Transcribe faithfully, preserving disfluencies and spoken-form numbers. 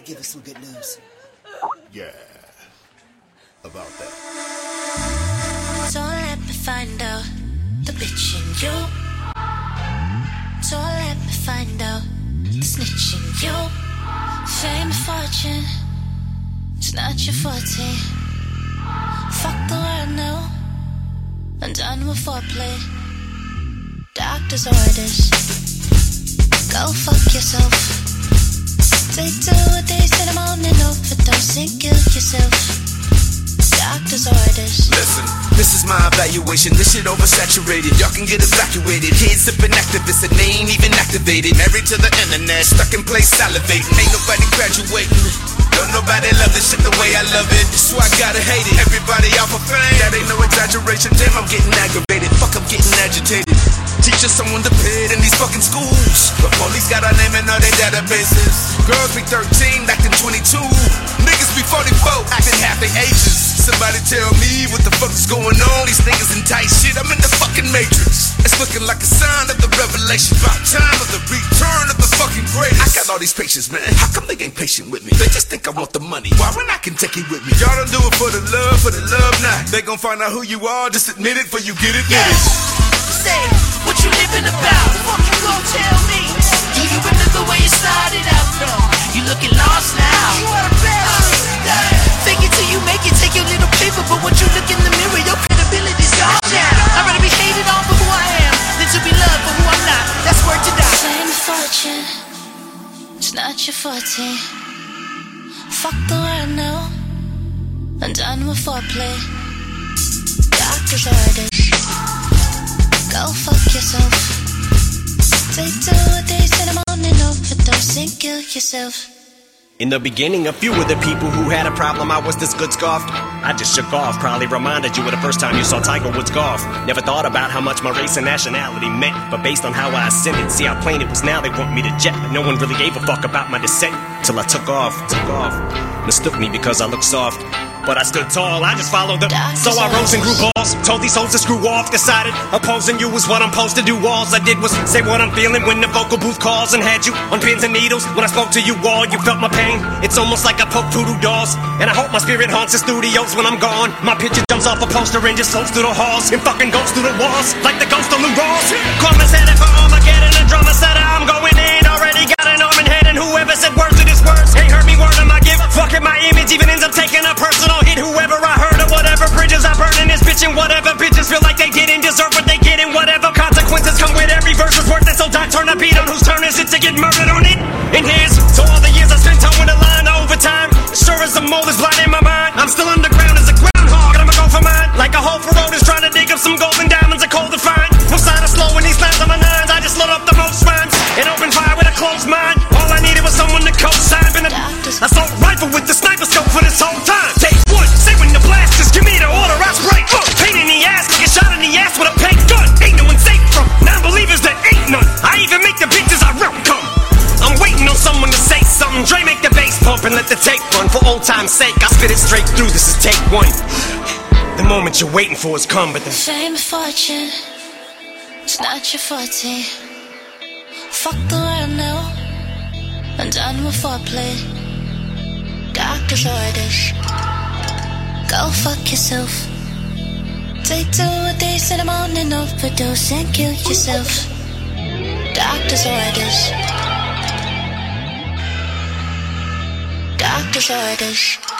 gotta give us some good news. Yeah, about that. So let me find out the bitch in you. So let me find out the snitch in you. Fame and fortune, it's not your forte. Fuck the world now, I'm done with foreplay. Doctor's orders, go fuck yourself. Take two a days in the morning, overdose and kill yourself. Doctor's orders. Listen, this is my evaluation. This shit oversaturated. Y'all can get evacuated. Kids sipping activists and they ain't even activated. Married to the internet, stuck in place salivating. Ain't nobody graduating. Don't nobody love this shit the way I love it. So I gotta hate it. Everybody off of fame. That ain't no exaggeration. Damn, I'm getting aggravated. Fuck, I'm getting agitated. Teach us someone to pay in these fucking schools. The police got our name in all their databases. Girls be thirteen, acting twenty-two. Niggas be forty-four, acting half their ages. Somebody tell me what the fuck is going on. These niggas in tight shit, I'm in the fucking matrix. It's looking like a sign of the revelation. About time of the return of the fucking greatest. I got all these patients, man. How come they ain't patient with me? They just think I want the money. Why when I can take it with me? Y'all don't do it for the love, for the love not. They gon' find out who you are, just admit it before you get it. Yeah. Say, what you living about? Fuck you gon' tell me? Do you remember where you started out from? You looking lost now. You are the best. Uh, fake it till you make it. Take your little paper, but when you look in the mirror, your credibility's gone down. I'd rather be hated on for who I am than to be loved for who I'm not. That's word to die. Fame and fortune, it's not your forte. Fuck the world now, I'm done with foreplay. Doctor's orders, go fuck yourself. Take two a days in the morning, overdose and kill yourself. In the beginning, a few of the people who had a problem I was this good scoffed. I just shook off, probably reminded you of the first time you saw Tiger Woods golf. Never thought about how much my race and nationality meant, but based on how I ascended, see how plain it was now they want me to jet. But no one really gave a fuck about my descent, till I took off, took off. Mistook me because I looked soft, but I stood tall, I just followed the. So I rose and grew balls, told these hoes to screw off. Decided opposing you was what I'm supposed to do. All I did was say what I'm feeling when the vocal booth calls, and had you on pins and needles. When I spoke to you all, you felt my pain. It's almost like I poke voodoo dolls, and I hope my spirit haunts the studios when I'm gone. My picture jumps off a poster and just floats through the halls, and fucking goes through the walls like the ghost of Lou Rawls. Karma's headed for Armageddon, and drama said I'm going in. Already got an arm and head, and whoever said words to this words ain't heard me word of my gift. Fuck it, my image even ends up taking a personal hit. Whoever I heard or whatever bridges I burn in this bitch, and whatever bitches feel like they didn't deserve what they get, and whatever consequences come with every verse is worth it. So die, turn a beat on whose turn is it to get murdered on it. And here's so all the years I spent towing the line overtime. Sure as the mold is blind in my mind, I'm still underground as a groundhog, and I'ma go for mine. Like a hoe for road is trying to dig up some gold and diamonds are cold to find. No sign of slow in these lines on my nines. I just load up the most rhymes and open fire with a closed mind. All I needed was someone to co-sign. Been a assault rifle with the sniper scope for this whole time. Take one, say when the blast is, give me the order, I spray. Uh, pain in the ass, like a shot in the ass with a paint gun. Ain't no one safe from non-believers, there ain't none. I even make the bitches I rep come. I'm waiting on someone to say something. Dre make the bass pump and let the tape run. For old time's sake, I spit it straight through, this is take one. The moment you're waiting for has come, but the fame and fortune, it's not your forte. Fuck the world now, I'm done with foreplay. Doctor's orders, go fuck yourself. Take two a days in the morning, overdose and kill yourself. Doctor's orders, doctor's orders.